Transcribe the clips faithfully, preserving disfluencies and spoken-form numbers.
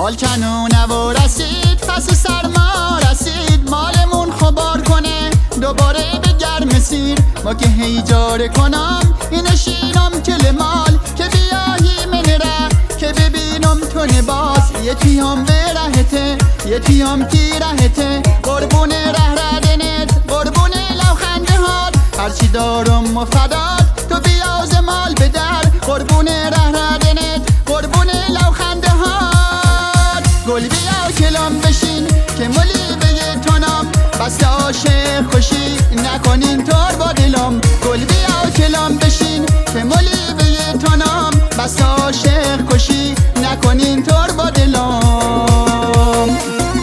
بالکنون و رسید پس سرما رسید مالمون خبار کنه دوباره به گرم سیر ما که هیجار کنم این شیرم کل مال که بیاهی من ره که ببینم تونه باز یکی هم به رهته یکی هم کی رهته قربون ره ردنت قربون لوخنده هات هرچی دارم مفداد تو بیاز مال به در قربون ره ردنت قربون لوخنده هات گل بیا کلام بشین که ملی به تونم بس عاشق خوشی نکنین طور با دلم گل بیا کلام بشین که ملی به تونم بس عاشق خوشی نکنین طور با دلم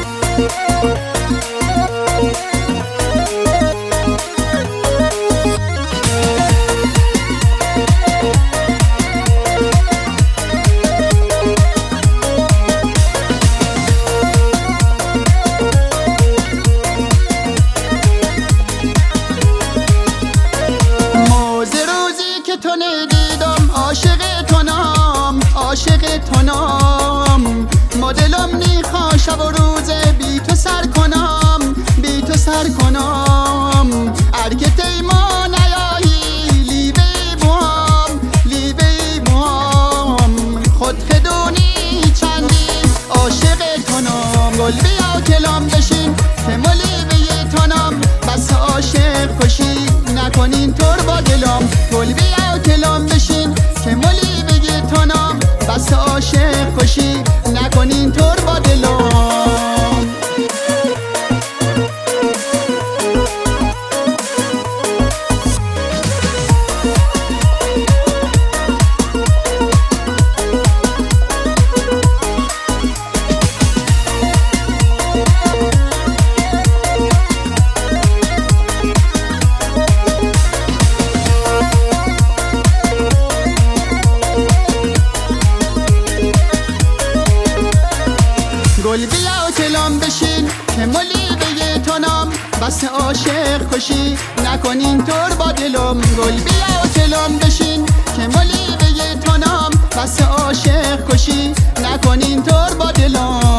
تو ندیدم عاشق تو نام عاشق تو نام ما دلم میخوا شب و روز بی تو سر کنم بی تو سر کنم ارکت ما نیایی لیبه بوام لیبه بوام خود خدونی چندی عاشق تو نام گل بیا کلام بشین که ملی به تنم بس عاشق خوشی نکنین طور با دلم گل بیا کلام بشین که ملی بگی تنم بس عاشق خوشی نکنین طور با دلم گل بیا کلام بشین که ملی به تنم بس عاشق خوشی نکنین طور با دلم گل بیا کلام بشین که ملی به تنم بس عاشق خوشی نکنین طور با دلم